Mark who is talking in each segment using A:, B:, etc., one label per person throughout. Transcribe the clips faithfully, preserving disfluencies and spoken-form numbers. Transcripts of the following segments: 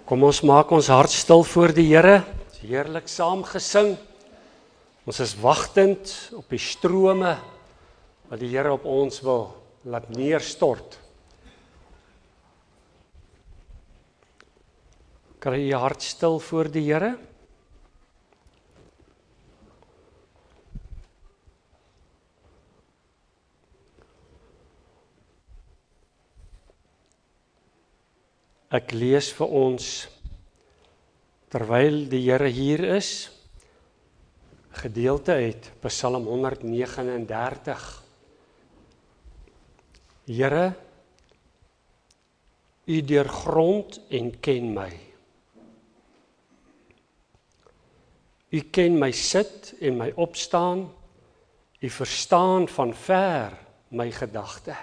A: Kom ons maak ons hart stil voor die Here, heerlik saam gesing. Ons is wagtend op die strome wat die Here op ons wil laat neerstort. Kry jy hart stil voor die Here? Ek lees vir ons, terwyl die Here hier is, gedeelte uit Psalm honderd vyf nege. Here, U deurgrond en ken my. U ken my sit en my opstaan, U verstaan van ver my gedagte.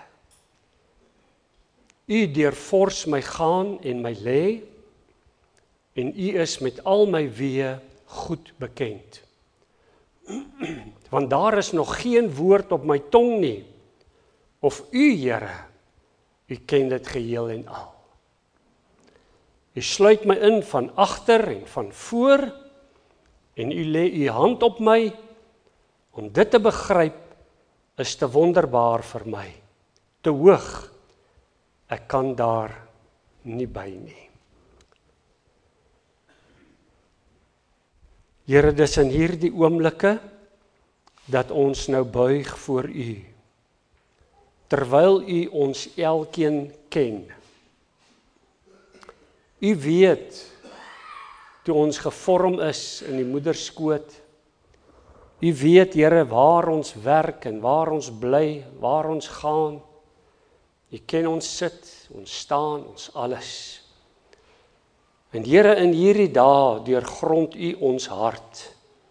A: U deurvors my gaan en my lê, en U is met al my weë goed bekend. Want daar is nog geen woord op my tong nie, of U, Here, U ken dit geheel en al. U sluit my in van agter en van voor, en U lê U hand op my, om dit te begryp, is te wonderbaar vir my, te hoog. Ek kan daar nie by nie. Here, dis in hierdie oomblikke dat ons nou buig voor U, terwyl U ons elkeen ken. U weet, toe ons gevorm is in die moederskoot, U weet, Here, waar ons werk en waar ons bly, waar ons gaan. U ken ons sit, ons staan, ons alles. En Here, in hierdie dae deurgrond U ons hart.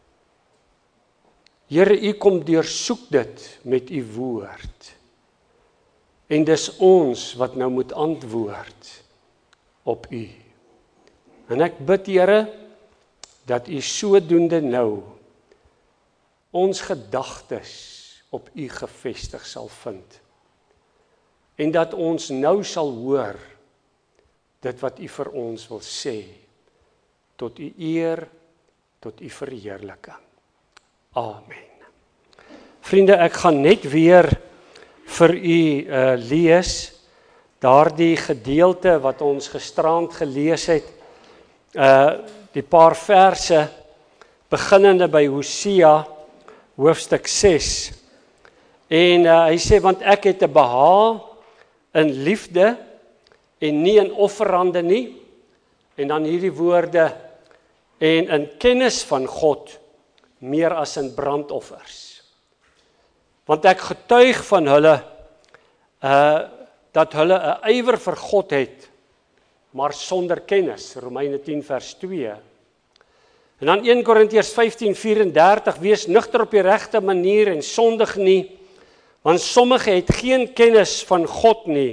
A: Here, U kom deursoek dit met U woord. En dis ons wat nou moet antwoord op U. En ek bid, Here, dat U sodoende nou ons gedagtes op U gefestig sal vind. En dat ons nou sal hoor dit wat U vir ons wil sê, tot U eer, tot U verheerliking. Amen. Vriende, ek gaan net weer vir U uh, lees, daardie gedeelte wat ons gisterand gelees het, uh, die paar verse, beginnende by Hosea, hoofstuk ses. En uh, hy sê, want ek het 'n behaag in liefde en nie in offerande nie, en dan hierdie woorde, en in kennis van God, meer as in brandoffers. Want ek getuig van hulle, uh, dat hulle 'n ywer vir God het, maar sonder kennis, Romeine tien vers twee. En dan eerste Korintiërs vyftien vyf en dertig, wees nugter op die regte manier en sondig nie, want sommige het geen kennis van God nie.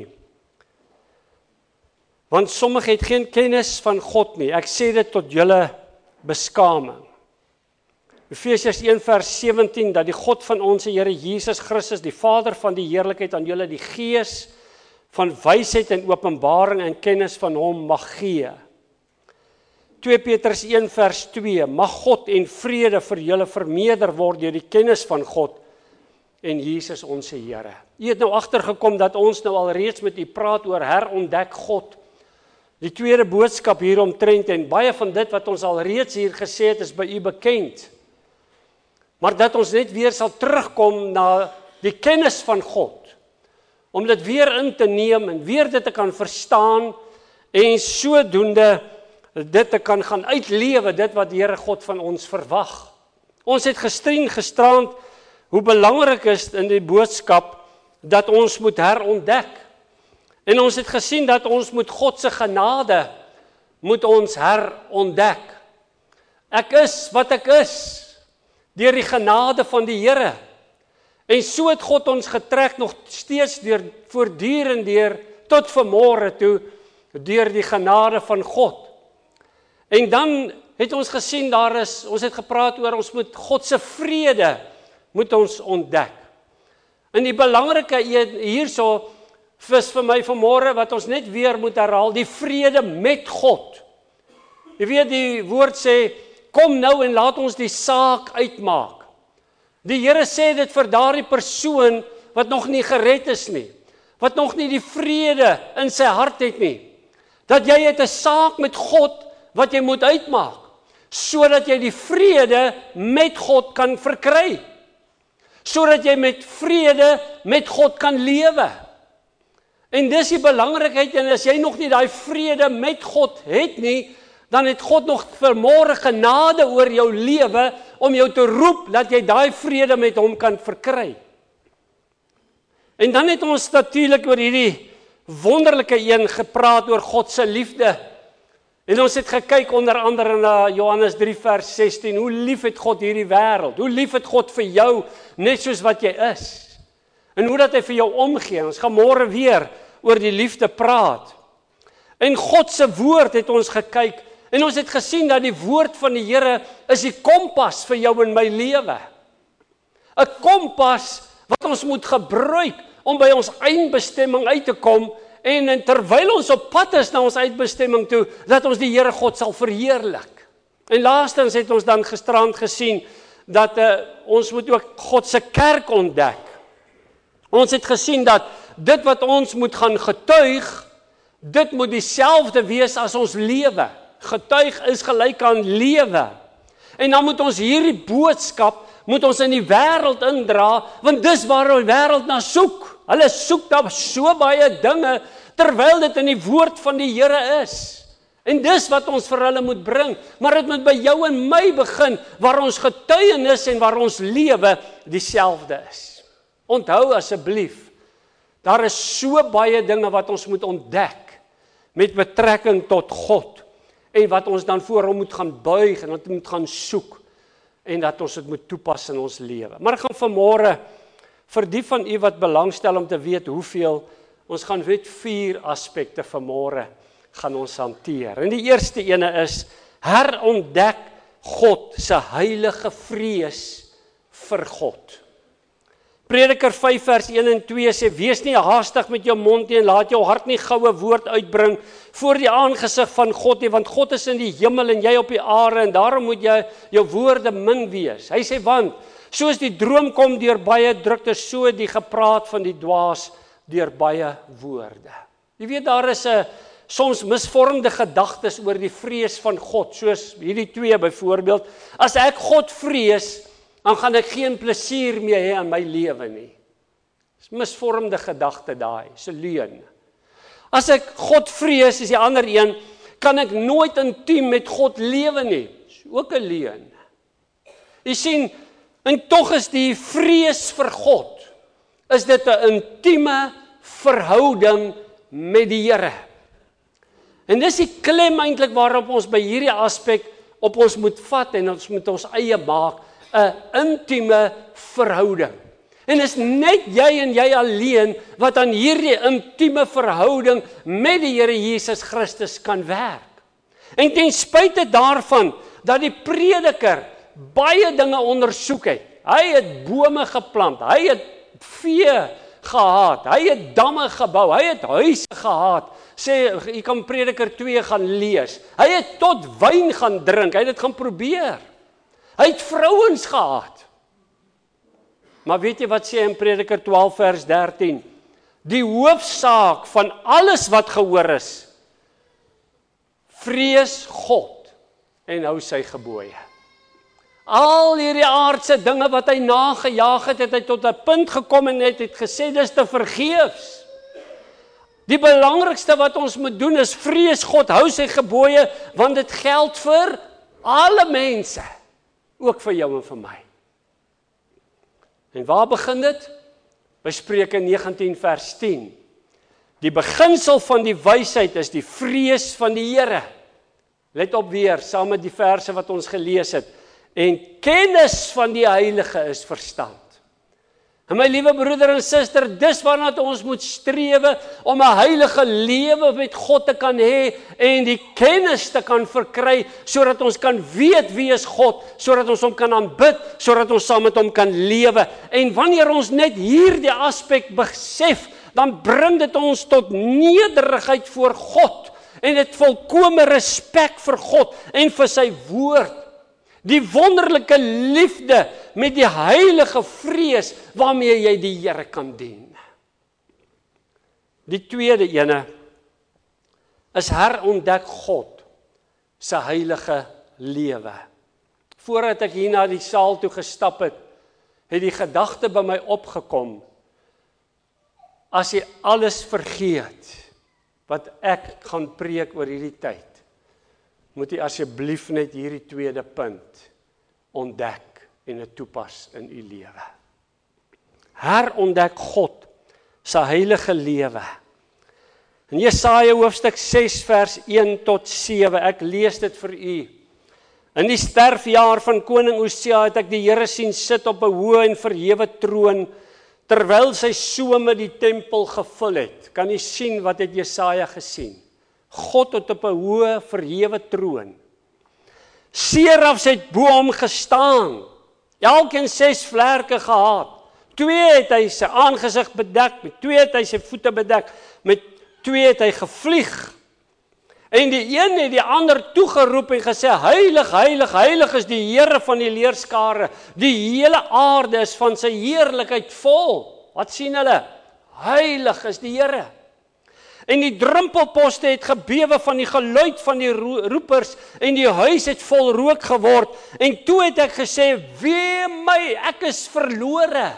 A: Want sommige het geen kennis van God nie. Ek sê dit tot julle beskaming. Efesiërs een vers sewentien, dat die God van ons Here Jesus Christus, die Vader van die heerlikheid, aan julle die gees van wysheid en openbaring en kennis van hom mag gee. tweede Petrus een vers twee, mag God en vrede vir julle vermeerder word deur die kennis van God en Jesus ons Here. U het nou agtergekom dat ons nou al reeds met U praat oor herontdek God. Die tweede boodskap hieromtrent, en baie van dit wat ons al reeds hier gesê het, is by U bekend. Maar dat ons net weer sal terugkom na die kennis van God, om dit weer in te neem en weer dit te kan verstaan, en sodoende dit te kan gaan uitlewe, dit wat die Here God van ons verwag. Ons het gestreng gisterand hoe belangrik is in die boodskap dat ons moet herontdek. En ons het gesien dat ons moet God se genade moet ons herontdek. Ek is wat ek is deur die genade van die Here. En so het God ons getrek nog steeds deur voortdurend deur tot vanmôre toe deur die genade van God. En dan het ons gesien daar is, ons het gepraat oor ons moet God se vrede moet ons ontdek. En die belangrike hierso is vir my vanmôre wat ons net weer moet herhaal, die vrede met God Jy weet die woord sê, kom nou en laat ons die saak uitmaak. Die Here sê dit vir daardie persoon wat nog nie gered is nie, wat nog nie die vrede in sy hart het nie, dat jy het 'n saak met God wat jy moet uitmaak, sodat jy die vrede met God kan verkry, sodat jy met vrede met God kan lewe. En dis die belangrikheid, en as jy nog nie daai vrede met God het nie, dan het God nog vanmôre genade oor jou lewe om jou te roep dat jy daai vrede met hom kan verkry. En dan het ons natuurlik oor hierdie wonderlike een gepraat oor God se liefde. En ons het gekyk onder andere na Johannes drie vers sestien, hoe lief het God hierdie wêreld, hoe lief het God vir jou, net soos wat jy is. En hoe dat hy vir jou omgee. Ons gaan môre weer oor die liefde praat. En God se woord het ons gekyk, en ons het gesien dat die woord van die Here is die kompas vir jou en my lewe. 'n Kompas wat ons moet gebruik om by ons eindbestemming uit te kom, en, en terwyl ons op pad is na ons eindbestemming toe, dat ons die Here God sal verheerlik. En laastens het ons dan gisterand gesien, dat uh, ons moet ook God se kerk ontdek. Ons het gesien dat dit wat ons moet gaan getuig, dit moet dieselfde wees as ons lewe. Getuig is gelyk aan lewe. En dan moet ons hierdie boodskap, moet ons in die wêreld indra, want dis waar die wêreld na soek. Hulle soek daar so baie dinge, terwyl dit in die woord van die Here is. En dis wat ons vir hulle moet bring, maar dit moet by jou en my begin, waar ons getuienis en waar ons lewe dieselfde is. Onthou asseblief, daar is so baie dinge wat ons moet ontdek, met betrekking tot God, en wat ons dan voor hom moet gaan buig, en wat moet gaan soek, en dat ons dit moet toepas in ons lewe. Maar ek gaan vanmôre, vir die van u wat belangstel om te weet hoeveel, ons gaan weet vier aspekte vanmôre gaan ons hanteer. En die eerste ene is, herontdek God se heilige vrees vir God. Prediker vyf vers een en twee sê, wees nie haastig met jou mond nie, en laat jou hart nie goue woord uitbring voor die aangesig van God nie, want God is in die hemel en jy op die aarde, en daarom moet jy jou woorde min wees. Hy sê, want soos die droom kom deur baie drukte, so die gepraat van die dwaas deur baie woorde. Jy weet, daar is 'n soms misvormde gedagtes oor die vrees van God, soos hierdie twee byvoorbeeld. As ek God vrees, dan gaan ek geen plesier meer hê aan my lewe nie. Dis misvormde gedagte daai, dis 'n leuen. As ek God vrees, is die ander een, kan ek nooit intiem met God lewe nie. Dis ook 'n leuen. Jy sien, en tog is die vrees vir God, is dit 'n intieme verhouding met die Here. En dis die klem eintlik waarop ons by hierdie aspek op ons moet vat, en ons moet ons eie maak, 'n intieme verhouding. En is net jy en jy alleen wat aan hierdie intieme verhouding met die Here Jesus Christus kan werk. En ten spyte daarvan dat die prediker baie dinge ondersoek het. Hy het bome geplant, hy het vee gehad, hy het damme gebou, hy het huise gehad. Sê, jy kan Prediker twee gaan lees. Hy het tot wyn gaan drink, hy het dit gaan probeer. Hy het vrouens gehad. Maar weet jy wat sê in Prediker twaalf vers dertien? Die hoofsaak van alles wat gehoor is, vrees God en hou sy gebooie. Al hierdie aardse dinge wat hy nagejaag het, het hy tot 'n punt gekom en het, het gesê, dis te vergeefs. Die belangrikste wat ons moet doen is vrees God, hou sy gebooie, want dit geld vir alle mense, ook vir jou en vir my. En waar begin dit? By Spreuke negentien vers tien. Die beginsel van die wysheid is die vrees van die Here. Let op weer, saam met die verse wat ons gelees het. En kennis van die Heilige is verstand. En my liewe broeder en suster, dis waarna ons moet strewe om 'n heilige lewe met God te kan hê en die kennis te kan verkry, sodat ons kan weet wie is God, sodat ons hom kan aanbid, sodat ons saam met hom kan lewe. En wanneer ons net hierdie aspek besef, dan bring dit ons tot nederigheid voor God. en het volkome respek vir God en vir sy woord. Die wonderlike liefde met die heilige vrees waarmee jy die Here kan dien. Die tweede ene is herontdek God se heilige lewe. Voordat ek hier na die saal toe gestap het, het die gedagte by my opgekom, as jy alles vergeet, wat ek gaan preek oor hierdie tyd, moet jy asseblief net hierdie tweede punt ontdek en dit toepas in u lewe. Herontdek God se heilige lewe. In Jesaja hoofstuk ses vers een tot sewe, ek lees dit vir u. In die sterfjaar van koning Osia het ek die Here sien sit op 'n hoë en verhewe troon, terwyl sy some die tempel gevul het. Kan jy sien wat het Jesaja gesien? God het op 'n hoë verhewe troon. Serafs het bo hom gestaan. Elkeen ses vlerke gehad. Twee het hy sy aangesig bedek, met twee het hy sy voete bedek, met twee het hy gevlieg. En die een het die ander toegeroep en gesê, heilig, heilig, heilig is die Here van die leerskare. Die hele aarde is van sy heerlikheid vol. Wat sien hulle? Heilig is die Here. En die drumpelposte het gebewe van die geluid van die roepers en die huis het vol rook geword. En toe het ek gesê, wee my, ek is verlore.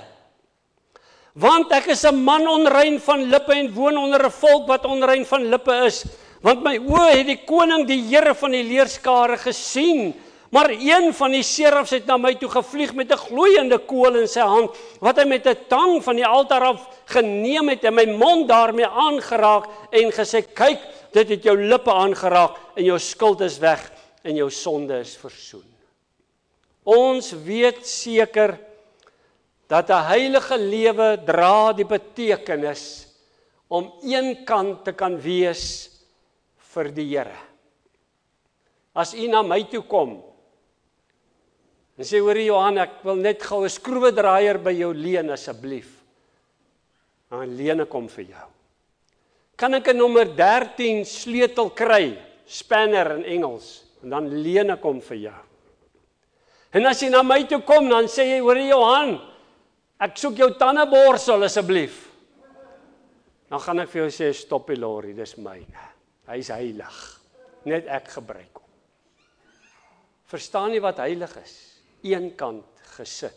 A: Want ek is 'n man onrein van lippe en woon onder 'n volk wat onrein van lippe is. Want my oë het die koning, die Here van die leerskare gesien. Maar een van die serafs het na my toe gevlieg met 'n gloeiende kool in sy hand, wat hy met 'n tang van die altaar af geneem het en my mond daarmee aangeraak en gesê, kyk, dit het jou lippe aangeraak en jou skuld is weg en jou sonde is versoen. Ons weet seker dat 'n heilige lewe dra die betekenis om een kant te kan wees vir die Here. As u na my toe kom en sê, hoor Johan, ek wil net gou 'n skroewedraaier by jou leen asseblief. Dan leen ek hom vir jou. Kan ek 'n nommer dertien sleutel kry, spanner in Engels, en dan leen ek hom vir jou. En as jy na my toe kom, dan sê jy, hoor Johan, ek soek jou tandeborsel asseblief. Dan gaan ek vir jou sê, stop die lorry, dis myne. Hy is heilig. Net ek gebruik hom. Verstaan jy wat heilig is? Een kant gesit.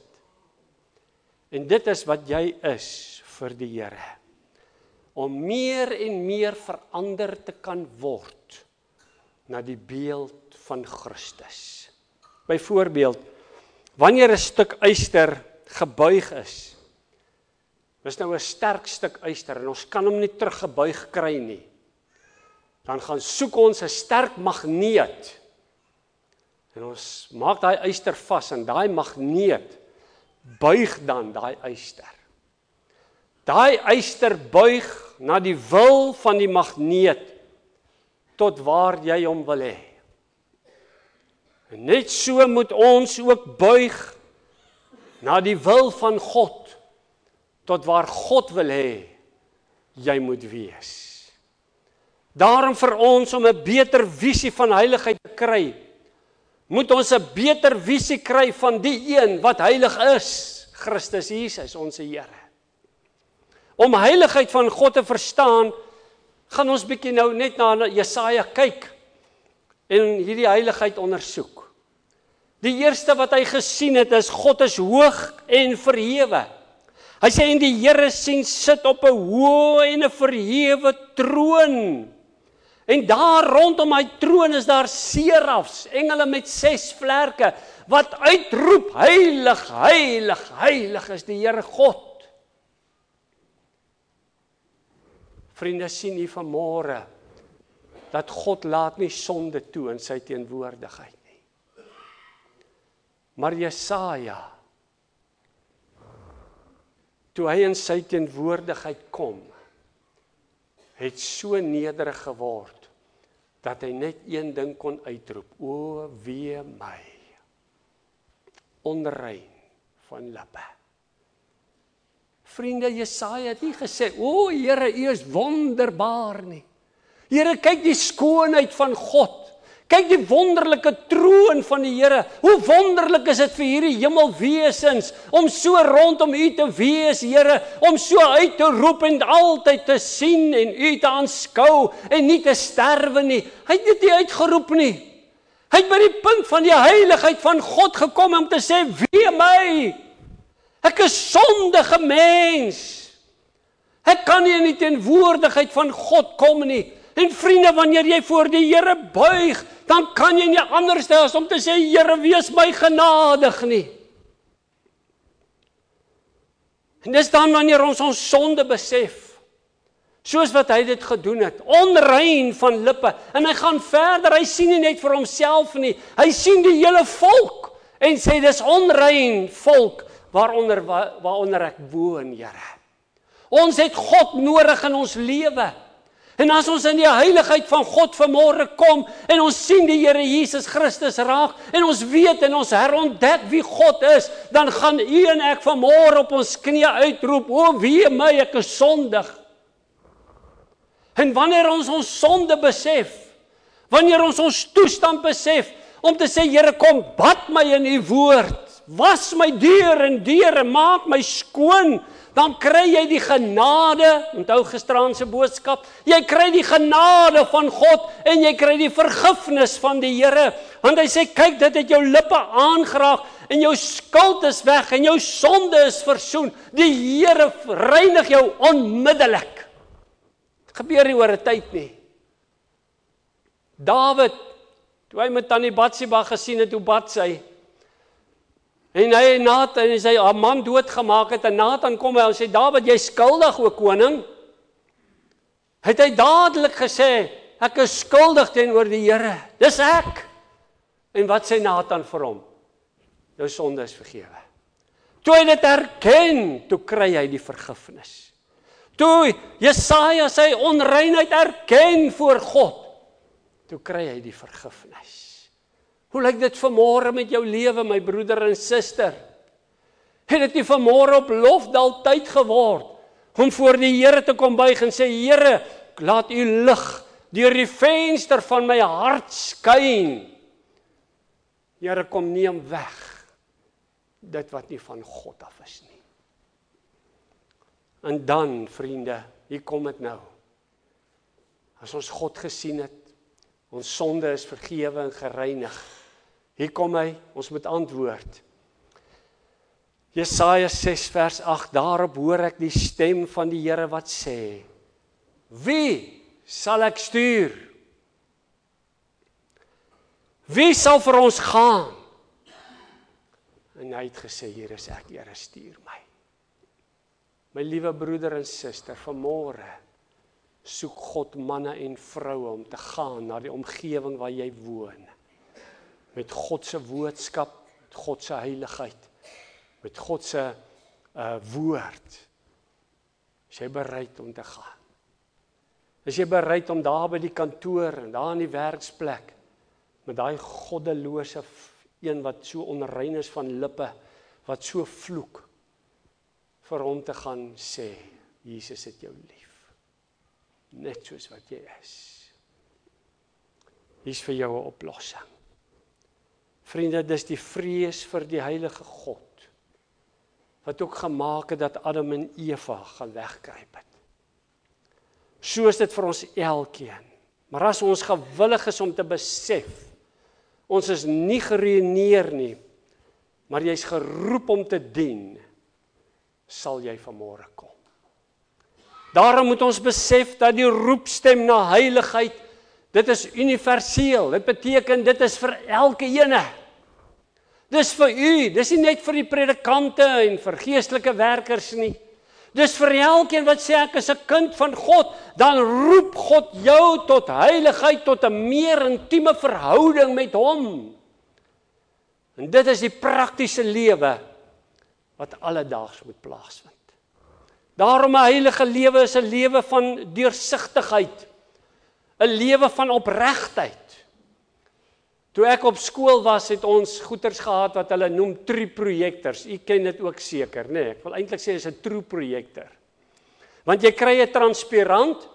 A: En dit is wat jy is vir die Here. Om meer en meer verander te kan word na die beeld van Christus. Byvoorbeeld, wanneer 'n stuk yster gebuig is, dis nou 'n sterk stuk yster en ons kan hom nie teruggebuig kry nie, dan gaan soek ons 'n sterk magneet en ons maak daai yster vas en daai magneet buig dan daai yster. Daai yster buig na die wil van die magneet tot waar jy hom wil hê. En net so moet ons ook buig na die wil van God tot waar God wil hê jy moet wees. Daarom vir ons om 'n beter visie van heiligheid te kry, moet ons 'n beter visie kry van die een wat heilig is, Christus Jesus, ons Here. Om heiligheid van God te verstaan, gaan ons bietjie nou net na Jesaja kyk en hierdie heiligheid ondersoek. Die eerste wat hy gesien het is, God is hoog en verhewe. Hy sê, en die Here sien sit op 'n hoë en 'n verhewe troon. En daar rondom hy troon is daar serafs, engele met ses vlerke, wat uitroep, heilig, heilig, heilig is die Here God. Vriende, sien u vanmôre, dat God laat nie sonde toe in sy teenwoordigheid nie. Maar Jesaja, toe hy in sy teenwoordigheid kom, het so nederig geword, dat hy net een ding kon uitroep, o wee my, onrein van lippe. Vriende, Jesaja het nie gesê, o Here, u is wonderbaar nie. Here, kyk die skoonheid van God. Kyk die wonderlike troon van die Here. Hoe wonderlik is dit vir hierdie hemelwesens om so rondom U te wees, Here, om so uit te roep en altyd te sien en U te aanskou en nie te sterwe nie. Hy het dit nie uitgeroep nie. Hy het by die punt van die heiligheid van God gekom om te sê, wee my, ek is sondige mens. Ek kan nie in die teenwoordigheid van God kom nie. En vriende, wanneer jy voor die Here buig, dan kan jy nie anders as om te sê, Here, wees my genadig nie. En dis dan wanneer ons ons sonde besef, soos wat hy dit gedoen het, onrein van lippe, en hy gaan verder, hy sien nie net vir homself nie, hy sien die hele volk, en sê, dis onrein volk, waaronder, waaronder ek woon, Here. Ons het God nodig in ons lewe, en as ons in die heiligheid van God vanmôre kom, en ons sien die Here Jesus Christus raak, en ons weet en ons herontdek wie God is, dan gaan U en ek vanmôre op ons knie uitroep, o wee my, ek is sondig. En wanneer ons ons sonde besef, wanneer ons ons toestand besef, om te sê, Here, kom, bad my in U woord, was my deur en deur en maak my skoon, dan kry jy die genade, onthou gisteraand se boodskap, jy kry die genade van God, en jy kry die vergifnis van die Here, want hy sê, kyk, dit het jou lippe aangeraak, en jou skuld is weg, en jou sonde is versoen, die Here reinig jou onmiddellik. Gebeur nie oor 'n tyd nie. Dawid, toe hy met Tannie Batseba gesien het, hoe bad sy, en hy Nathan, en sy haar man doodgemaak het, en Nathan kom hy en sê, Dawid, jy skuldig, o koning. Het hy dadelik gesê, ek is skuldig teenoor die Here, dis ek. En wat sê Nathan vir hom? Jou sonde is vergewe. Toe hy dit erken, toe kry hy die vergifnis. Toe Jesaja sy onreinheid erken voor God, toe kry hy die vergifnis. Hoe lyk dit vanmôre met jou lewe, my broeder en suster? Het dit nie vanmôre op Lofdal tyd geword, om voor die Here te kom buig en sê, Here, laat U lig deur die venster van my hart skyn. Here, kom neem weg dit wat nie van God af is nie. En dan, vriende, hier kom dit nou. As ons God gesien het, ons sonde is vergewe en gereinig. Hier kom hy, ons moet antwoord. Jesaja ses vers agt, daarop hoor ek die stem van die Here wat sê, wie sal ek stuur? Wie sal vir ons gaan? En hy het gesê, hier is ek, Here, stuur my. My liewe broeder en suster, vanmôre soek God manne en vroue om te gaan na die omgewing waar jy woon. Met God se woordskap, met God se heiligheid, met God se uh, woord. Is jy bereid om te gaan? Is jy bereid om daar by die kantoor en daar in die werksplek, met daai goddelose een wat so onrein is van lippe, wat so vloek, vir hom te gaan sê, Jesus het jou lief. Net soos wat jy is. Hier is vir jou 'n oplossing. Vriende, dis die vrees vir die heilige God, wat ook gemaak het dat Adam en Eva gaan wegkruip het. So is dit vir ons elkeen. Maar as ons gewillig is om te besef, ons is nie geruïneer nie, maar jy is geroep om te dien, sal jy vanmôre kom. Daarom moet ons besef dat die roepstem na heiligheid, dit is universeel, dit beteken dit is vir elke ene. Dis vir u, dis nie net vir die predikante en vir geestelike werkers nie. Dis vir elkeen wat sê ek is 'n kind van God, dan roep God jou tot heiligheid, tot 'n meer intieme verhouding met hom. En dit is die praktiese lewe wat alledaags moet plaasvind. Daarom 'n heilige lewe is 'n lewe van deursigtigheid, 'n lewe van opregtheid. Toe ek op skool was, het ons goeters gehad wat hulle noem true-projektors. U ken dit ook seker, nê? Nee, ek wil eintlik sê dis 'n true projektor. Want jy kry 'n transparant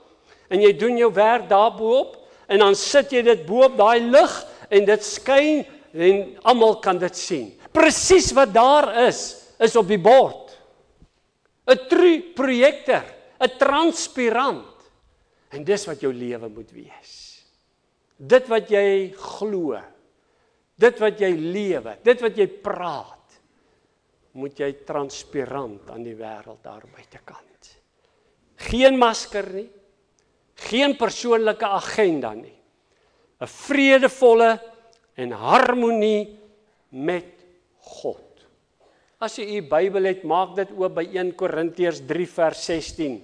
A: en jy doen jou werk daarboop, en dan sit jy dit bo op daai lig, en dit skyn, en almal kan dit sien. Presies wat daar is, is op die bord. 'n true projektor, 'n transpirant. En dis wat jou lewe moet wees. Dit wat jy glo, dit wat jy lewe, dit wat jy praat, moet jy transpirant aan die wêreld daar buitekant. Geen masker nie, geen persoonlike agenda nie. 'n vredevolle en harmonie met God. As jy u Bybel het, maak dit oop by een Korintiërs drie vers sestien.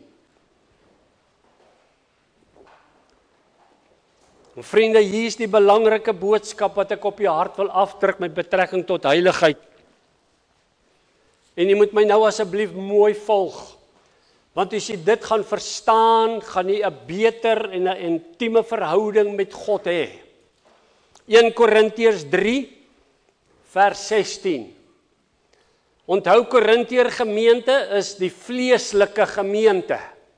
A: En vriende, hier is die belangrike boodskap wat ek op jou hart wil afdruk met betrekking tot heiligheid. En jy moet my nou asseblief mooi volg. Want as jy dit gaan verstaan, gaan jy 'n beter en 'n intieme verhouding met God hê. een Korintiërs drie vers sestien. Onthou, Korintiër gemeente is die vleeslike gemeente.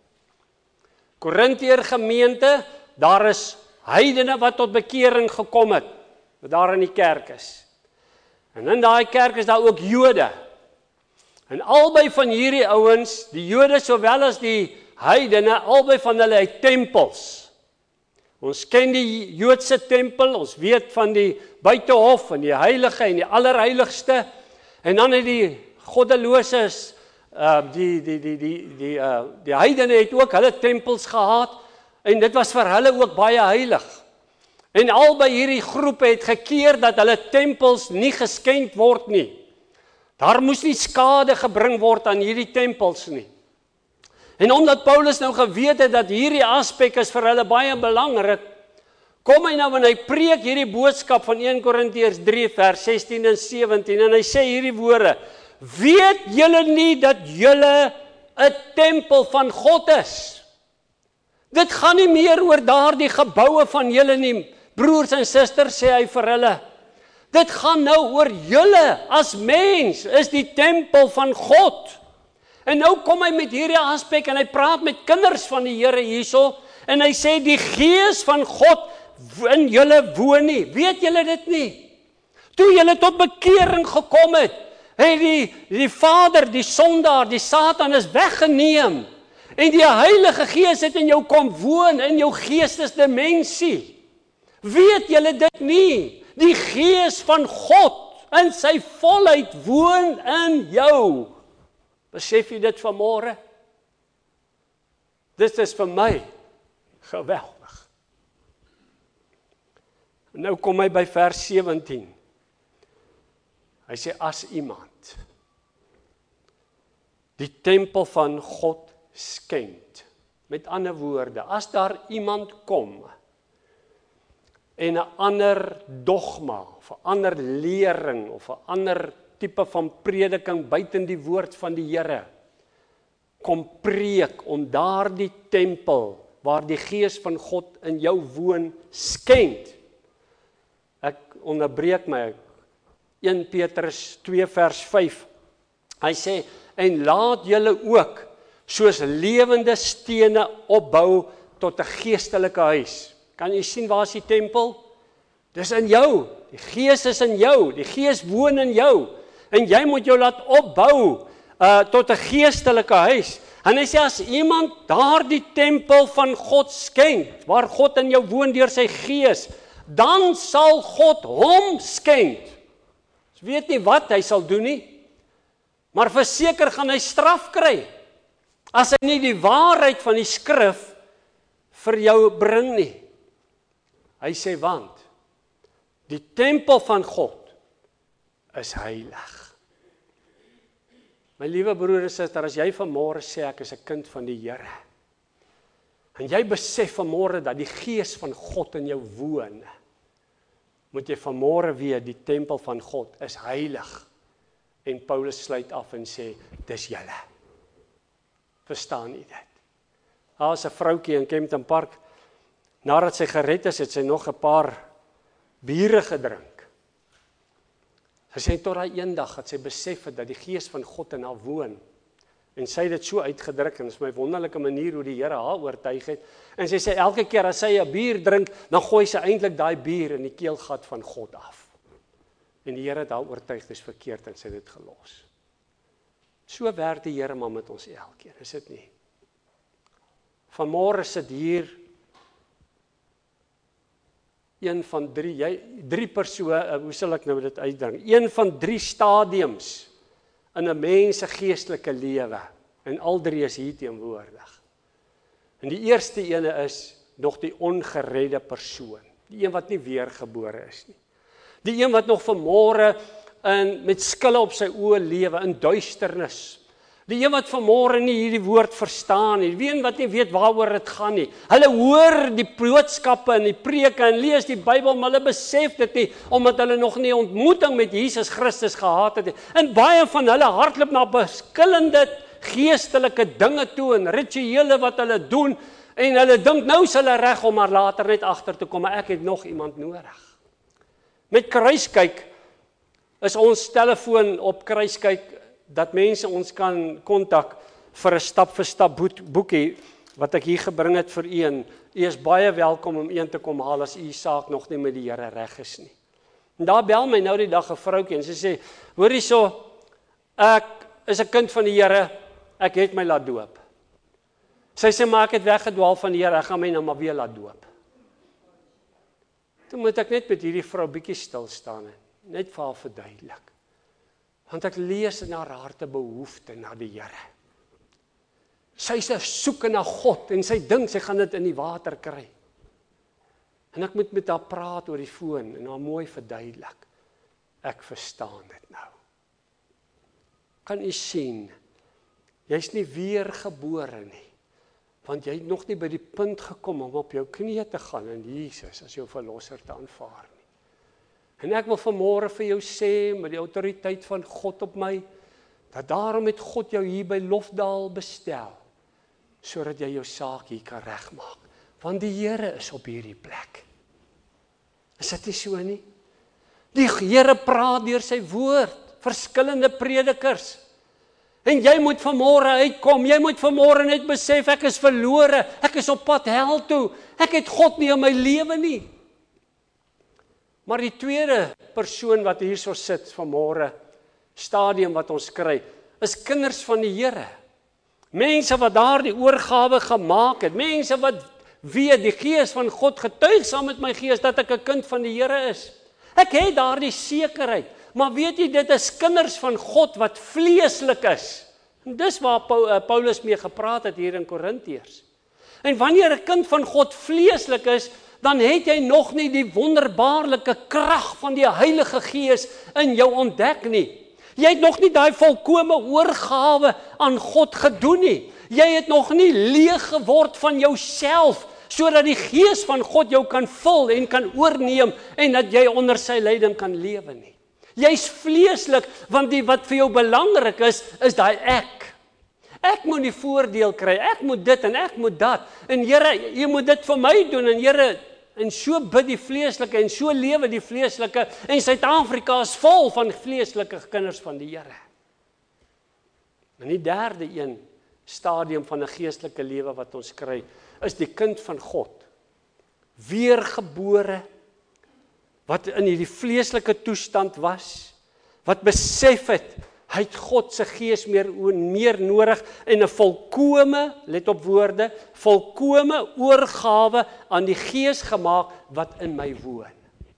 A: Korintiër gemeente, daar is heidene wat tot bekering gekom het, wat daar in die kerk is. En in daai kerk is daar ook Jode. En albei van hierdie ouens, die Jode sowel as die heidene, albei van hulle het tempels. Ons ken die Joodse tempel, ons weet van die buitehof en die heilige en die allerheiligste. En dan het die goddeloses, uh, die die die die die uh, die heidene het ook hulle tempels gehad en dit was vir hulle ook baie heilig. En albei hierdie groepe het gekeer dat hulle tempels nie geskend word nie. Daar moes nie skade gebring word aan hierdie tempels nie. En omdat Paulus nou geweet het dat hierdie aspek is vir hulle baie belangrik, kom hy nou en hy preek hierdie boodskap van een Korintiërs drie vers sestien en sewentien en hy sê hierdie woorde: weet julle nie dat julle 'n tempel van God is? Dit gaan nie meer oor daardie geboue van julle nie, broers en susters, sê hy vir hulle. Dit gaan nou oor julle as mens, is die tempel van God. En nou kom hy met hierdie aspek en hy praat met kinders van die Here hierso en hy sê die Gees van God in julle woon nie. Weet julle dit nie? Toe julle tot bekering gekom het, het die, die Vader, die sondaar, die Satan is weggeneem. En die Heilige Gees het in jou kom woon, in jou geestesdimensie. Weet julle dit nie? Die Gees van God in sy volheid woon in jou. Besef jy dit vanmôre? Dit is vir my geweldig. Nou kom hy by vers sewentien. Hy sê as iemand die tempel van God skend. Met ander woorde, as daar iemand kom en 'n ander dogma of 'n ander lering of 'n ander tipe van prediking buiten die woord van die Here kom preek om daardie tempel waar die Gees van God in jou woon skend. Ek onderbreek my. een Petrus twee vers vyf. Hy sê, en laat julle ook soos lewende stene opbou tot 'n geestelike huis. Kan jy sien waar is die tempel? Dis in jou. Die Gees is in jou. Die Gees woon in jou. En jy moet jou laat opbou uh, tot 'n geestelike huis. En hy sê as iemand daardie tempel van God skend, waar God in jou woon deur sy Gees, dan sal God hom skend. Ons weet nie wat hy sal doen nie, maar verseker gaan hy straf kry as hy nie die waarheid van die skrif vir jou bring nie. Hy sê want die tempel van God is heilig. My liewe broer en suster, as jy vanmôre sê ek is 'n kind van die Here, en jy besef vanmôre dat die Gees van God in jou woon, moet jy vanmôre weet die tempel van God is heilig. En Paulus sluit af en sê, dis julle. Verstaan jy dit? Daar is 'n vroutjie in Kempton Park, nadat sy gered is, het sy nog 'n paar biere gedrink. Sy sê tot daai eendag dat sy besef het dat die Gees van God in haar woon. En sy het dit so uitgedruk, en dit is my wonderlike manier hoe die Here haar oortuig het. En sy sê, elke keer as sy 'n bier drink, dan gooi sy eintlik daai bier in die keelgat van God af. En die Here het haar oortuig, dis verkeerd, en sy het dit gelos. So werk die Here maar met ons elkeen, is dit nie? Vanmôre sit hier een van drie, jy, drie persone, hoe sal ek nou dit uitdruk? Een van drie stadiums in 'n mens se geestelike lewe, en al drie is hier teenwoordig. En die eerste ene is nog die ongeredde persoon, die een wat nie weergebore is nie. Die een wat nog vanmôre in met skille op sy oë lewe, in duisternis. Die een wat vanmôre nie hierdie woord verstaan nie, die een wat nie weet waaroor dit gaan nie. Hulle hoor die boodskappe en die preke en lees die Bybel, maar hulle besef dit nie, omdat hulle nog nie ontmoeting met Jesus Christus gehad het nie. En baie van hulle hardloop na verskillende geestelike dinge toe en rituele wat hulle doen, en hulle dink nou is hulle reg om maar later net agter te kom, maar ek het nog iemand nodig. Met Kruiskyk is ons telefoon op Kruiskyk dat mense ons kan kontak vir 'n stap vir stap boekie wat ek hier gebring het vir u, en u is baie welkom om een te kom haal as u saak nog nie met die Here reg is nie. En daar bel my nou die dag 'n vroukie en sy sê, hoor hierso, ek is 'n kind van die Here, ek het my laat doop. Sy sê, maar ek het weggedwaal van die Here, ek gaan my nou maar weer laat doop. Toe moet ek net met hierdie vrou bietjie stil staan en net vir haar verduidelik. Want ek lees in haar harte behoefte na die Here. Sy is 'n soeke na God en sy dink sy gaan dit in die water kry. En ek moet met haar praat oor die foon en haar mooi verduidelik. Ek verstaan dit nou. Kan u sien, jy's nie weergebore nie. Want jy het nog nie by die punt gekom om op jou knieë te gaan en Jesus as jou verlosser te aanvaar nie. En ek wil vanmôre vir jou sê, met die autoriteit van God op my, dat daarom het God jou hier by Lofdal bestel, sodat jy jou saak hier kan regmaak. Want die Here is op hierdie plek. Is dit nie so nie? Die Here praat deur sy woord, verskillende predikers. En jy moet vanmôre uitkom, jy moet vanmôre net besef, ek is verlore, ek is op pad hel toe, ek het God nie in my lewe nie. Maar die tweede persoon wat hier so sit vanmôre, stadium wat ons kry, is kinders van die Here. Mense wat daardie oorgawe gemaak het, mense wat weet, die Gees van God getuig saam met my gees, dat ek 'n kind van die Here is. Ek het daardie sekerheid, maar weet jy, dit is kinders van God wat vleeslik is. En dis waar Paulus mee gepraat het hier in Korintiërs. En wanneer 'n kind van God vleeslik is, dan het jy nog nie die wonderbaarlike krag van die Heilige Gees in jou ontdek nie. Jy het nog nie daai volkome oorgawe aan God gedoen nie. Jy het nog nie leeg geword van jouself, sodat die Gees van God jou kan vul en kan oorneem en dat jy onder sy leiding kan lewe nie. Jy's vleeslik, want die wat vir jou belangrik is, is daai ek. Ek moet die voordeel kry, ek moet dit en ek moet dat. En Here, jy moet dit vir my doen en Here, en so bid die vleeslike en so lewe die vleeslike en Suid-Afrika is vol van vleeslike kinders van die Here. En die derde een stadium van 'n geestelike lewe wat ons kry, is die kind van God. Weergebore, wat in hierdie vleeslike toestand was, wat besef het, hy het God se Gees meer, meer nodig en 'n volkome, let op woorde, volkome oorgawe aan die Gees gemaak wat in my woon.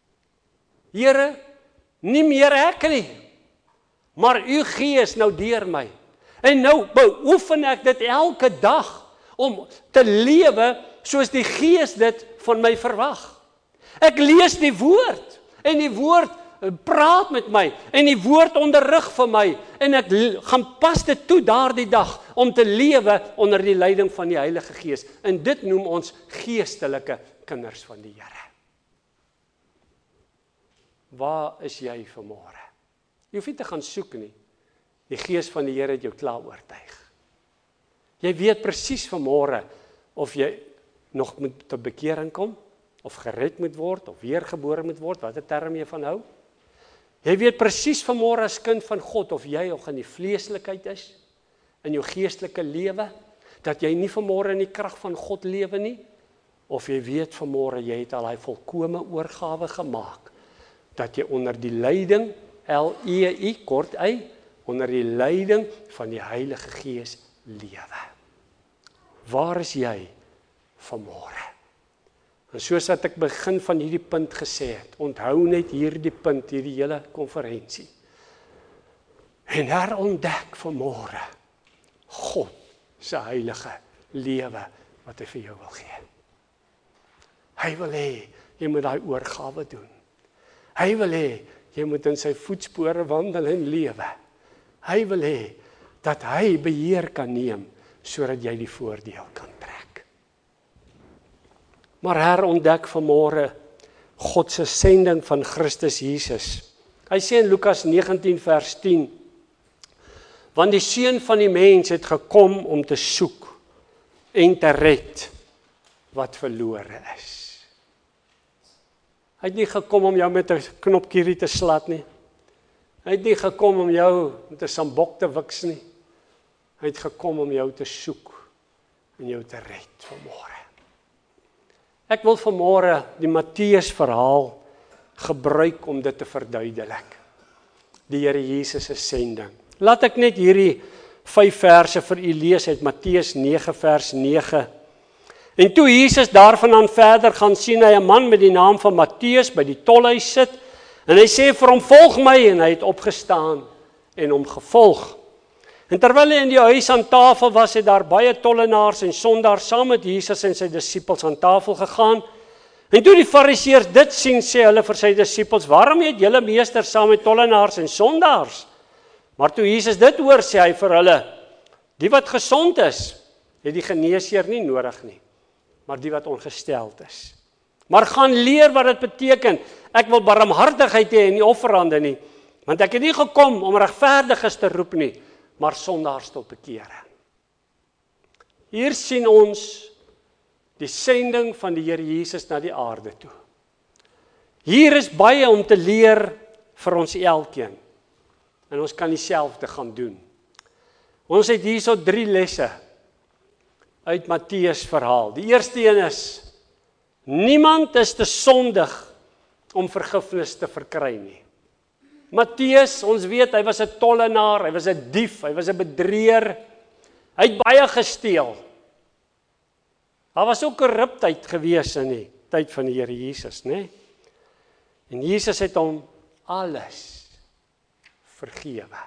A: Here, nie meer ek nie, maar u Gees nou deur my. En nou beoefen ek dit elke dag om te lewe soos die Gees dit van my verwag. Ek lees die woord en die woord praat met my en die woord onderrig vir my en ek gaan pas dit toe daardie dag om te lewe onder die leiding van die Heilige Gees. En dit noem ons geestelike kinders van die Here. Waar is jy vanmôre? Jy hoef nie te gaan soek nie. Die Gees van die Here het jou klaar oortuig. Jy weet presies vanmôre of jy nog moet tot bekering kom, of gered moet word, of weergebore moet word, wat 'n term jy van hou. Jy weet presies vanmôre as kind van God, of jy nog in die vleeslikheid is, in jou geestelike lewe, dat jy nie vanmôre in die krag van God lewe nie, of jy weet vanmôre jy het al hy volkome oorgawe gemaak, dat jy onder die leiding, L E I, kort Y, onder die leiding van die Heilige Gees lewe. Waar is jy vanmôre? En soos dat ek begin van hierdie punt gesê het, onthou net hierdie punt, hierdie hele konferensie. En herontdek vanmôre God se heilige lewe wat hy vir jou wil gee. Hy wil hê jy moet daai oorgawe doen. Hy wil hê jy moet in sy voetspore wandel en lewe. Hy wil hê dat hy beheer kan neem sodat jy die voordeel kan trek. Maar herontdek vanmôre God se sending van Christus Jesus. Hy sê in Lukas negentien vers tien, want die Seun van die mens het gekom om te soek en te red wat verlore is. Hy het nie gekom om jou met 'n knopkierie te slat nie. Hy het nie gekom om jou met 'n sambok te wiks nie. Hy het gekom om jou te soek en jou te red vanmôre. Ek wil vanmôre die Matteus verhaal gebruik om dit te verduidelik. Die Here Jesus se sending. Laat ek net hierdie vyf verse vir u lees uit Matteus nege vers nege. En toe Jesus daarvandaan verder gaan, sien hy 'n man met die naam van Matteus by die tolhuis sit, en hy sê vir hom, volg my, en hy het opgestaan en hom gevolg. En terwyl hy in die huis aan tafel was, het daar baie tollenaars en sondaars saam met Jesus en sy disippels aan tafel gegaan. En toe die fariseërs dit sien, sê hulle vir sy disippels, waarom eet julle meester saam met tollenaars en sondaars? Maar toe Jesus dit hoor, sê hy vir hulle, die wat gesond is, het die geneesheer nie nodig nie, maar die wat ongesteld is. Maar gaan leer wat dit beteken. Ek wil barmhartigheid hê en nie offerande nie, want ek het nie gekom om regverdiges te roep nie, maar sondaars tot bekering. Hier sien ons die sending van die Here Jesus na die aarde toe. Hier is baie om te leer vir ons elkeen. En ons kan dieselfde gaan doen. Ons het hierso drie lesse uit Matteus verhaal. Die eerste een is, niemand is te sondig om vergifnis te verkry nie. Matteus, ons weet, hy was 'n tollenaar, hy was 'n dief, hy was 'n bedrieër, hy het baie gesteel. Daar was ook korruptheid gewees in die tyd van die Here Jesus, né? En Jesus het hom alles vergewe.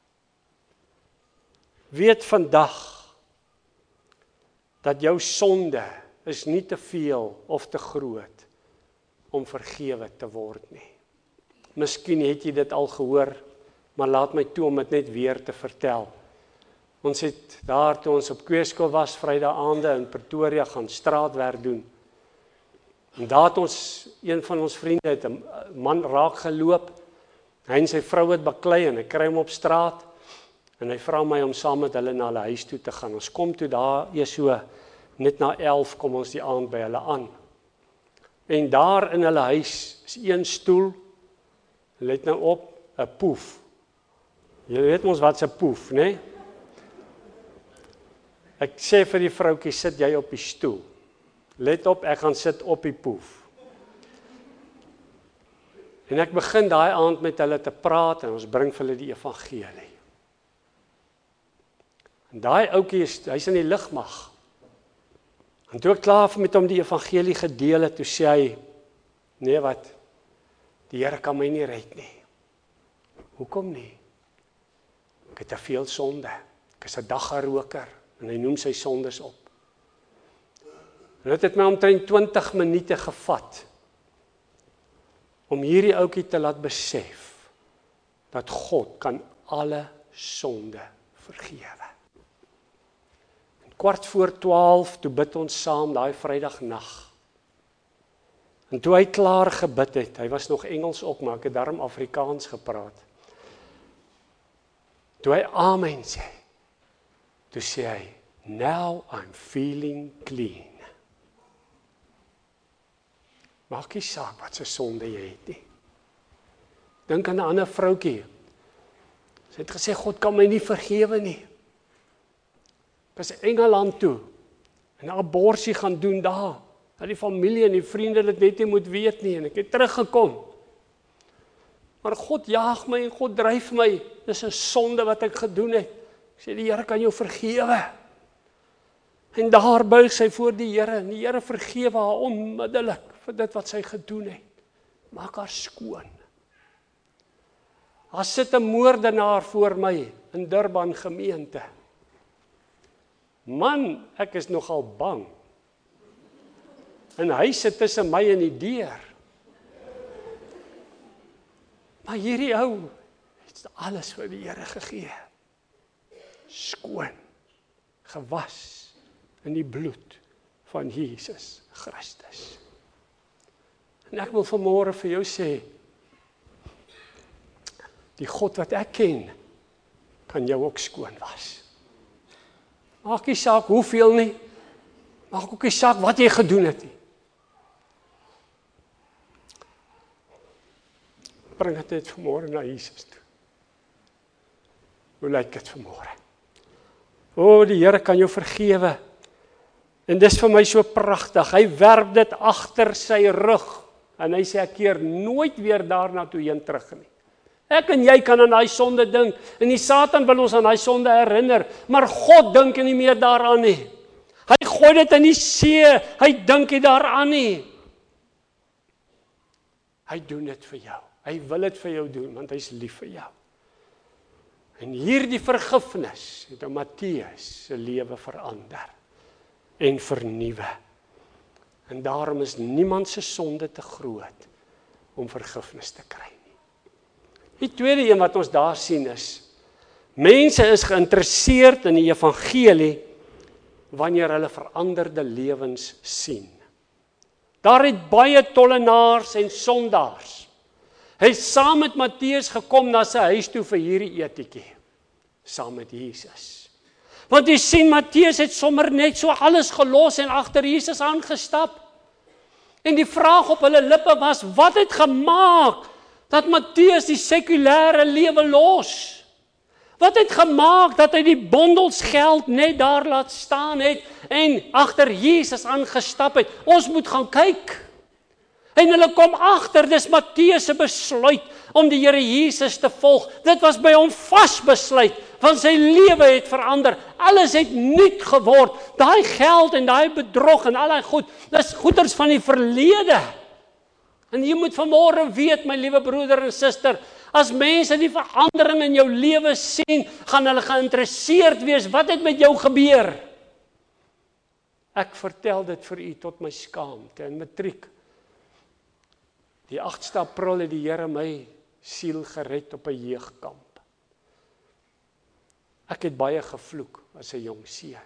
A: Weet vandag dat jou sonde is nie te veel of te groot om vergewe te word nie. Miskien het jy dit al gehoor, maar laat my toe om dit net weer te vertel. Ons het daar toe ons op kweeskool was, Vrydag aande in Pretoria gaan straatwerk doen. En daar het ons, een van ons vriende het 'n man raak geloop. Hy en sy vrou het baklei en hy kry hom op straat. En hy vra my om saam met hulle na hulle huis toe te gaan. Ons kom toe daar, eers so net na elf kom ons die aand by hulle aan. En daar in hulle huis is een stoel. Let nou op, 'n poef. Jy weet mos wat 'n poef, né? Nee? Ek sê vir die vroukie, sit jy op die stoel. Let op, ek gaan sit op die poef. En ek begin daai aand met hulle te praat en ons bring vir hulle die evangelie. En daai ouetjie is, hy's in die lugmag. En toe ek klaar met hom die evangelie gedeel het, toe sê hy, nee wat, die Here kan my nie red nie. Hoekom nie? Ek het te veel sonde. Ek is 'n daggaroker. En hy noem sy sondes op. En dit het my omtrent twintig minute gevat om hierdie ouetjie te laat besef dat God kan alle sonde vergewe. En kwart voor twaalf, toe bid ons saam daai Vrydagnag. En toe hy klaar gebid het, hy was nog Engels ook, maar ek het daarom Afrikaans gepraat. Toe hy amen sê, toe sê hy, now I'm feeling clean. Maak nie saak wat se sonde jy het nie. Dink aan 'n ander vroutjie. Sy het gesê, God kan my nie vergewe nie. Ek was in Engeland toe, en 'n aborsie gaan doen daar, dat die familie en die vriende dit net nie moet weet nie, en ek het teruggekom. Maar God jaag my en God dryf my, dis 'n sonde wat ek gedoen het. Ek sê, die Here kan jou vergewe. En daar buig sy voor die Here, en die Here vergewe haar onmiddellik vir dit wat sy gedoen het. Maak haar skoon. Daar sit 'n moordenaar voor my in Durban gemeente. Man, ek is nogal bang. En hy sit tussen my en die deur. Maar hierdie ou het alles vir die Here gegee. Skoon, gewas in die bloed van Jesus Christus. En ek wil vanmôre vir jou sê, die God wat ek ken, kan jou ook skoon was. Maak nie saak hoeveel nie, maak ook nie saak wat jy gedoen het nie. Bring dit net vanmôre na Jesus toe. Hoe lyk dit vanmôre? O, die Here kan jou vergewe. En dis vir my so pragtig. Hy werp dit agter sy rug. En hy sê, ek keer nooit weer daarna toe heen terug nie. Ek en jy kan aan daai sonde dink. En die Satan wil ons aan daai sonde herinner. Maar God dink nie meer daaraan nie. Hy gooi dit in die see. Hy dink nie daaraan nie. Hy doen dit vir jou. Hy wil dit vir jou doen, want hy is lief vir jou. En hierdie vergifnis het Matteus se lewe verander en vernuwe. En daarom is niemand se sonde te groot om vergifnis te kry nie. Die tweede een wat ons daar sien is, mense is geïnteresseerd in die evangelie wanneer hulle veranderde lewens sien. Daar het baie tollenaars en sondaars. Hy het saam met Matteus gekom na sy huis toe vir hierdie eetjie, saam met Jesus. Want jy sien, Matteus het sommer net so alles gelos en agter Jesus aangestap. En die vraag op hulle lippe was, wat het gemaak dat Matteus die sekulêre lewe los? Wat het gemaak dat hy die bondels geld net daar laat staan het en agter Jesus aangestap het? Ons moet gaan kyk. En hulle kom agter, dis Matteus se besluit om die Here Jesus te volg. Dit was by hom vasbesluit, want sy lewe het verander. Alles het nuut geword. Daai geld en daai bedrog en al daai goed, dis goeders van die verlede. En jy moet vanmôre weet, my liewe broeder en suster, as mense die verandering in jou lewe sien, gaan hulle geïnteresseerd wees, wat het met jou gebeur? Ek vertel dit vir u tot my skaamte. In matriek, die agste April het die Here my siel gered op 'n jeugkamp. Ek het baie gevloek as 'n jong seun.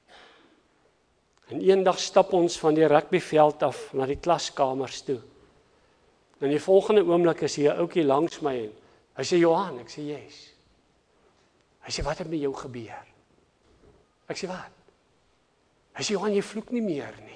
A: En eendag stap ons van die rugbyveld af na die klaskamers toe. En die volgende oomblik is hier 'n ouetjie langs my en hy sê, Johan, ek sê, yes. Hy sê, wat het met jou gebeur? Ek sê, wat? Hy sê, Johan, jy vloek nie meer nie.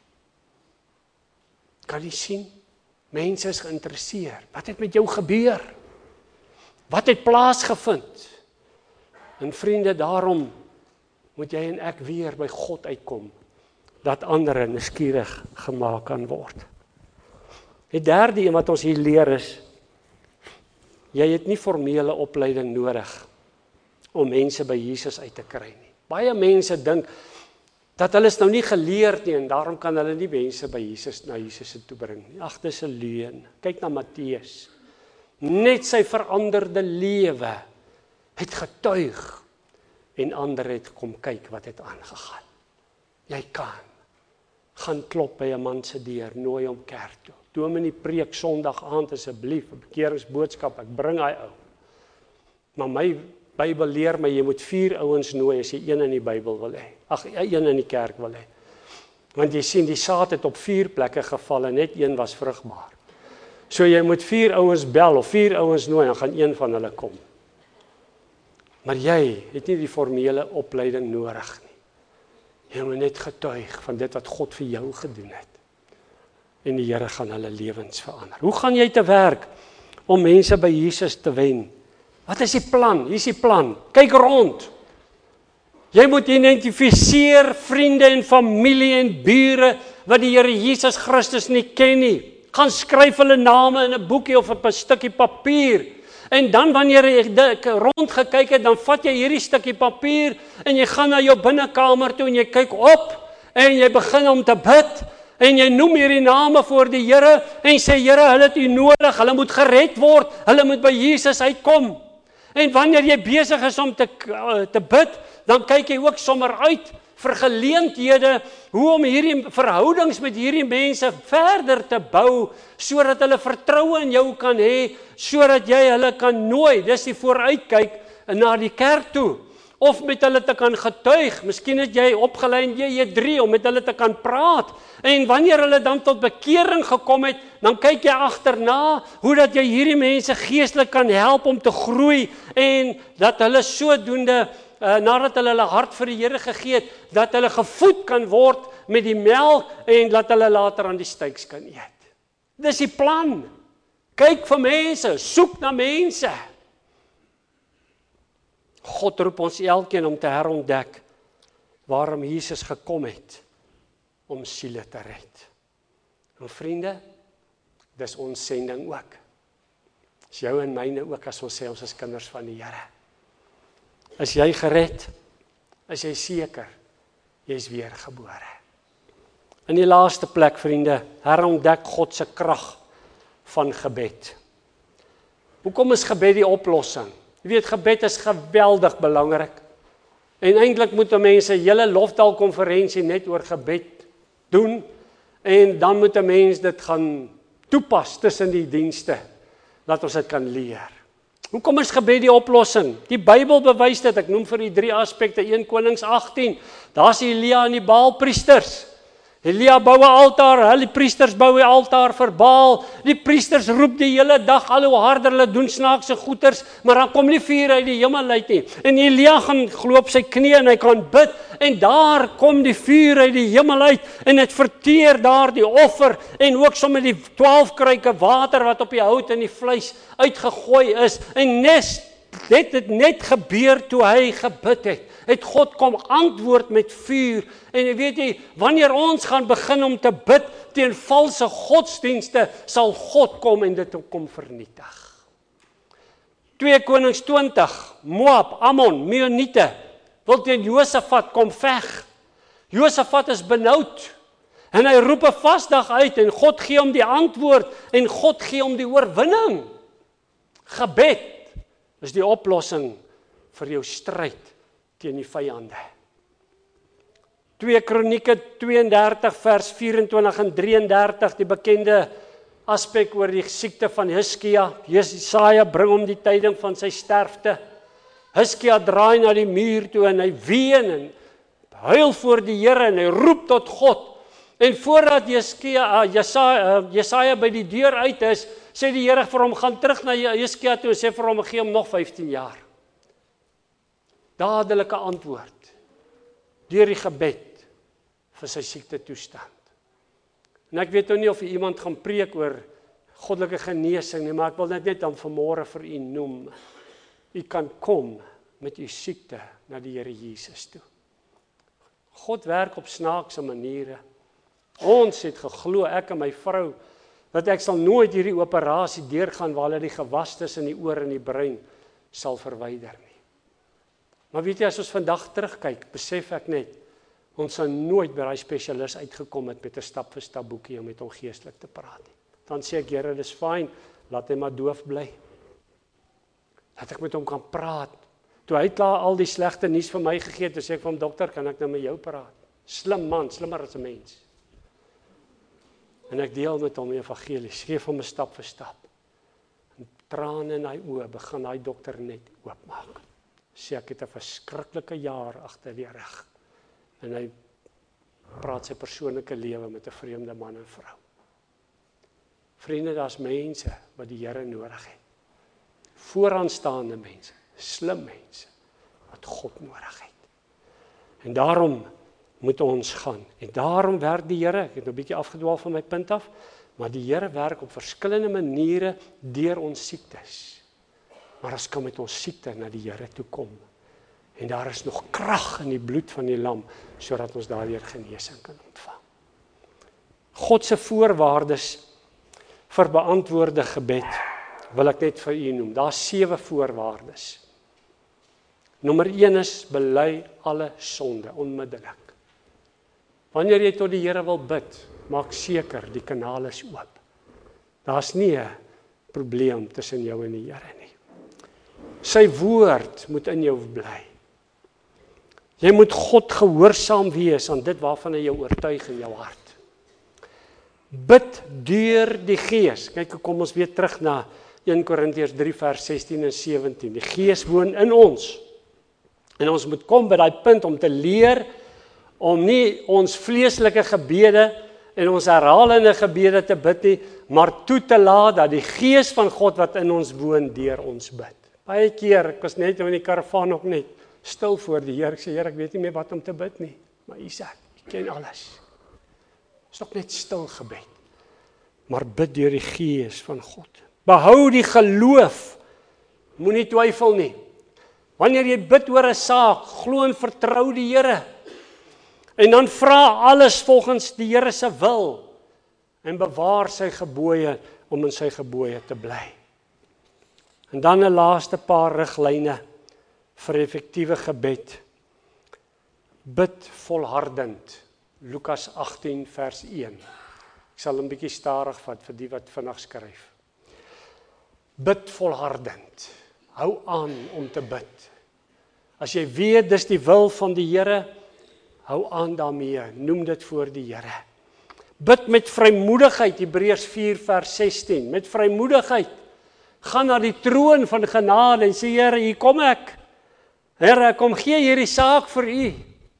A: Kan jy sien? Mense is geïnteresseerd. Wat het met jou gebeur? Wat het plaasgevind? En vriende, daarom moet jy en ek weer by God uitkom, dat ander nuuskierig gemaak kan word. Die derde een wat ons hier leer is, jy het nie formele opleiding nodig om mense by Jesus uit te kry nie. Baie mense dink dat hulle is nou nie geleerd nie en daarom kan hulle nie mense by Jesus na Jesus toe bring nie. Ag, dis 'n leuen. Kyk na Matteus. Net sy veranderde lewe het getuig en ander het kom kyk wat het aangegaan. Jy kan gaan klop by 'n man se deur, nooi hom kerk toe. Dominee preek Sondag aand asseblief 'n bekeringsboodskap, ek bring hy ou. Maar my Bybel leer my jy moet vier ouens nooi as jy een in die Bybel wil hê. Ag, een in die kerk wil hê. Want jy sien die saad het op vier plekke geval en net een was vrugbaar. So jy moet vier ouens bel of vier ouens nooi en gaan een van hulle kom. Maar jy het nie die formele opleiding nodig nie. Jy moet net getuig van dit wat God vir jou gedoen het. En die Here gaan hulle lewens verander. Hoe gaan jy te werk om mense by Jesus te wen? Wat is die plan? Hier is die plan. Kyk rond. Jy moet identifiseer vriende en familie en bure wat die Here Jesus Christus nie ken nie. Gaan skryf hulle name in 'n boekie of op 'n stukkie papier. En dan wanneer jy rond gekyk het, dan vat jy hierdie stukkie papier en jy gaan na jou binnekamer toe en jy kyk op en jy begin om te bid en jy noem hierdie name voor die Here en sê Here, hulle het U nodig, hulle moet gered word, hulle moet by Jesus uitkom. En wanneer jy besig is om te te bid, dan kyk jy ook sommer uit vir geleenthede hoe om hierdie verhoudings met hierdie mense verder te bou sodat hulle vertroue in jou kan hê, sodat jy hulle kan nooi. Dis die vooruitkyk na die kerk toe. Of met hulle te kan getuig. Miskien het jy opgelei in J J drie om met hulle te kan praat. En wanneer hulle dan tot bekering gekom het, dan kyk jy agterna hoe dat jy hierdie mense geestelik kan help om te groei en dat hulle sodoende Uh, nadat hulle hulle hart vir die Here gegee het, dat hulle gevoed kan word met die melk en dat hulle later aan die steaks kan eet. Dis die plan. Kyk vir mense, soek na mense. God roep ons elkeen om te herontdek waarom Jesus gekom het om siele te red. En vriende, dis ons sending ook. Dis jou en myne ook as ons sê ons is kinders van die Here. Is jy gered? Is jy seker? Jy is weergebore. In die laaste plek, vriende, herontdek God se krag van gebed. Hoekom is gebed die oplossing? Jy weet, gebed is geweldig belangrik. En eintlik moet mense 'n hele lofdalkonferensie net oor gebed doen en dan moet 'n mens dit gaan toepas tussen die dienste dat ons dit kan leer. Hoekom is gebed die oplossing? Die Bybel bewys dit. Ek noem vir die drie aspekte. Eerste Konings agttien. Daar's Elia en die Baalpriesters. Elia bou 'n altaar, hulle priesters bou 'n altaar vir Baal. Die priesters roep die hele dag al hoe harder, hulle doen snaakse goeters, maar dan kom nie vuur uit die hemel uit nie. En Elia gaan glo op sy knie en hy kan bid en daar kom die vuur uit die hemel uit en dit verteer daar die offer en ook sommer die twaalf kruike water wat op die hout en die vleis uitgegooi is. En nes dit het net gebeur toe hy gebid het. Het God kom antwoord met vuur. En jy weet jy, wanneer ons gaan begin om te bid teen valse godsdienste, sal God kom en dit kom vernietig. Tweede Konings twintig, Moab, Ammon, Meuniete, wil teen Josafat kom veg. Josafat is benoud. En hy roep 'n vasdag uit en God gee hom die antwoord en God gee hom die oorwinning. Gebed is die oplossing vir jou stryd teen die vyande. Tweede Kronieke twee en dertig vers vyf en twintig en drie en dertig, die bekende aspek oor die siekte van Hiskia. Jesaja bring hom die tyding van sy sterfte. Hiskia draai na die muur toe en hy ween en huil voor die Here en hy roep tot God. En voordat Jesaja, Jesaja, Jesaja by die deur uit is, sê die Here vir hom, gaan terug na Hiskia toe en sê vir hom, gee hom nog vyftien jaar. Dadelike antwoord, deur die gebed vir sy siekte toestand. En ek weet nou nie of iemand gaan preek oor goddelike genesing nie, maar ek wil net net dan vanmôre vir u noem. U kan kom met u siekte na die Here Jesus toe. God werk op snaakse maniere. Ons het geglo, ek en my vrou, dat ek sal nooit hierdie operasie deurgaan waar hulle die gewastes in die oor en die brein sal verwyder nie. Maar weet jy, as ons vandag terugkyk, besef ek net, ons sal nooit by daai spesialis uitgekom het met 'n stap vir stap boekie om met hom geestelik te praat nie. Dan sê ek, Here, dis fyn, laat hy maar doof bly. Laat ek met hom kan praat. Toe hy klaar al die slegte nuus vir my gegee het, sê ek vir hom, dokter, kan ek nou met jou praat? Slim man, slimmer as 'n mens. En ek deel met hom die evangelie, gee hom 'n stap vir stap. En trane in hy oë begin hy dokter net oopmaak. Sê ek het 'n verskriklike jaar agter die rug. En hy praat sy persoonlike lewe met 'n vreemde man en vrou. Vriende, daar's mense wat die Here nodig het. Vooraanstaande mense, slim mense wat God nodig het. En daarom moet ons gaan. En daarom werk die Here, ek het nou 'n bietjie afgedwaal van my punt af, maar die Here werk op verskillende maniere deur ons siektes. Maar ons kan met ons siekte na die Here toe kom En daar is nog krag in die bloed van die lam, sodat ons daardeur genesing kan ontvang. God se voorwaardes vir beantwoorde gebed, wil ek net vir u noem. Daar's sewe voorwaardes. Nommer een is, bely alle sonde, onmiddellik. Wanneer jy tot die Here wil bid, maak seker, die kanaal is oop. Daar's nie 'n probleem tussen jou en die Here nie. Sy woord moet in jou bly. Jy moet God gehoorsaam wees aan dit waarvan hy jou oortuig in jou hart. Bid deur die Gees. Kyk, kom ons weer terug na Eerste Korintiërs drie vers sestien en sewentien. Die Gees woon in ons. En ons moet kom by daai punt om te leer om nie ons vleeslike gebede en ons herhalende gebede te bid nie, maar toe te laat dat die Gees van God wat in ons woon deur ons bid. Baie keer, ek was net in die karavaan nog net stil voor die Here. Ek sê, Here, ek weet nie meer wat om te bid nie, maar U sê, U ken alles. Is nog net stil gebed. Maar bid deur die Gees van God. Behou die geloof. Moenie twyfel nie. Wanneer jy bid oor 'n saak, glo en vertrou die Here. En dan vra alles volgens die Here se wil en bewaar sy gebooie om in sy gebooie te bly. En dan 'n laaste paar riglyne vir effektiewe gebed. Bid volhardend. Lukas agtien vers een. Ek sal 'n bietjie stadig vat vir die wat vinnig skryf. Bid volhardend. Hou aan om te bid. As jy weet dis die wil van die Here, hou aan daarmee. Noem dit voor die Here. Bid met vrymoedigheid, Hebreërs vier vers sestien. Met vrymoedigheid. Gaan na die troon van genade en sê, Here, hier kom ek. Here, kom gee hierdie saak vir U.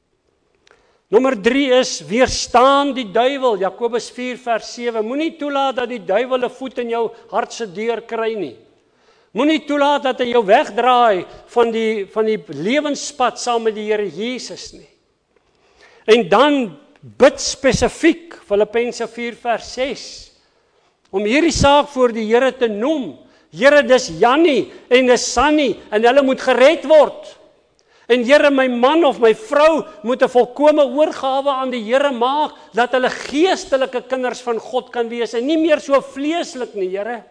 A: Nommer drie is, weerstaan die duiwel, Jakobus vier vers sewe. Moenie toelaat dat die duiwel 'n voet in jou hart se deur kry nie. Moenie toelaat dat hy jou wegdraai van die, van die lewenspad saam met die Here Jesus nie. En dan bid spesifiek, Filippense vier vers ses, om hierdie saak voor die Here te noem. Here, dis Jannie en dis Sannie en hulle moet gered word. En Here, my man of my vrou moet 'n volkomme oorgawe aan die Here maak, dat hulle geestelike kinders van God kan wees en nie meer so vleeslik nie, Here.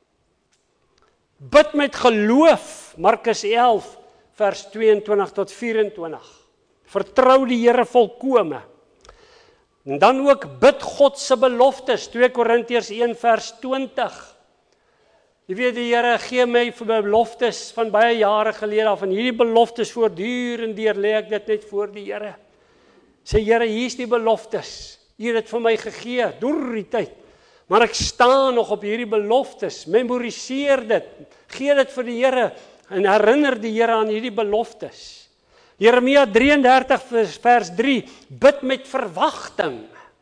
A: Bid met geloof, Markus elf vers tweeëntwintig tot vyf-en-twintig. Vertrou die Here volkome. En dan ook bid God se beloftes, twee Korintiërs een vers twintig. Jy weet, die Here gee my vir beloftes van baie jare gelede af, en hierdie beloftes voortdurend deur lê ek dit net voor die Here. Sê, Here, hier's die beloftes. U het dit vir my gegee, deur die tyd. Maar ek staan nog op hierdie beloftes, memoriseer dit, gee dit vir die Here, en herinner die Here aan hierdie beloftes. Jeremia drie en dertig vers drie, bid met verwagting.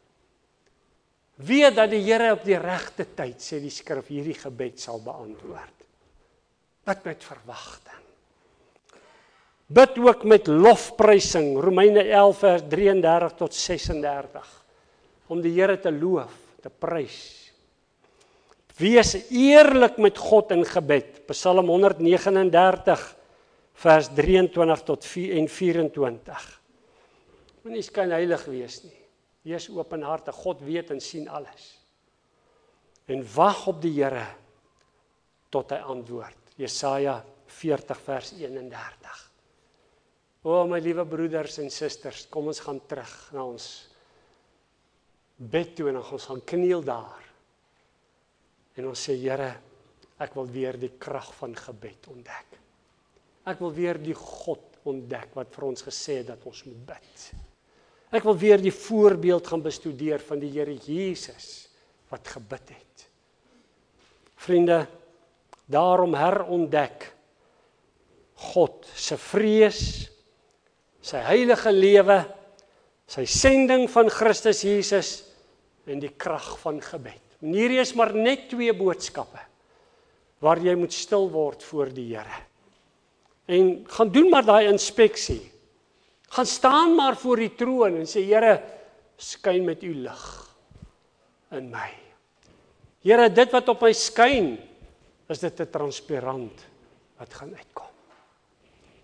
A: Weet dat die Here op die regte tyd, sê die skrif, hierdie gebed sal beantwoord. Bid met verwagting. Bid ook met lofprysing, Romeine elf vers drie en dertig tot ses en dertig, om die Here te loof, te prys. Wees eerlik met God in gebed, Psalm honderd vyf en dertig, vers drieëntwintig tot vyf-en-vyf. Moenie skynheilig wees nie. Wees openhartig, God weet en sien alles. En wag op die Here tot hy antwoord. Jesaja veertig vers eenendertig. O my liewe broeders en susters, kom ons gaan terug na ons bed toe en ons gaan kniel daar. En ons sê, Here, ek wil weer die krag van gebed ontdek. Ek wil weer die God ontdek wat vir ons gesê het dat ons moet bid. Ek wil weer die voorbeeld gaan bestudeer van die Here Jesus wat gebid het. Vriende, daarom herontdek God se vrees, sy heilige lewe, sy sending van Christus Jesus en die krag van gebed. En hierdie is maar net twee boodskappe waar jy moet stil word voor die Here. En gaan doen maar daai inspeksie. Gaan staan maar voor die troon en sê, Here, skyn met u lig in my. Here, dit wat op my skyn, is dit te transparant wat gaan uitkom.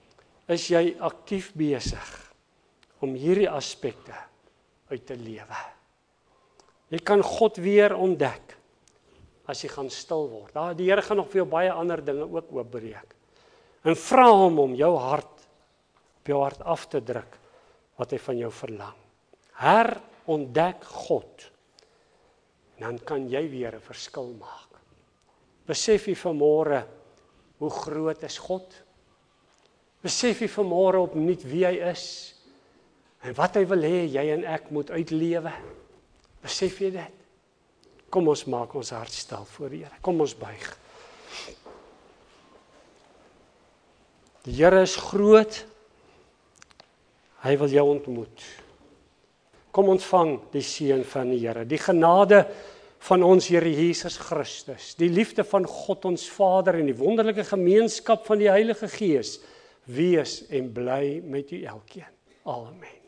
A: is jy aktief besig om hierdie aspekte uit te lewe. Jy kan God weer ontdek as jy gaan stil word. Daar die Here gaan nog vir jou baie ander dinge ook oopbreek. En vra hom om jou hart op jou hart af te druk wat hy van jou verlang. Herontdek God. En dan kan jy weer 'n verskil maak. Besef jy vanmôre hoe groot is God? Besef jy vanmôre opnuut wie hy is en wat hy wil hê jy en ek moet uitlewe? Besef jy dit? Kom ons maak ons hart stil voor die Here. Kom ons buig. Die Here is groot. Hy wil jou ontmoet. Kom ontvang die seën van die Here, die genade van ons Here Jesus Christus, die liefde van God ons Vader en die wonderlike gemeenskap van die Heilige Gees, wees en bly met u elkeen. Amen.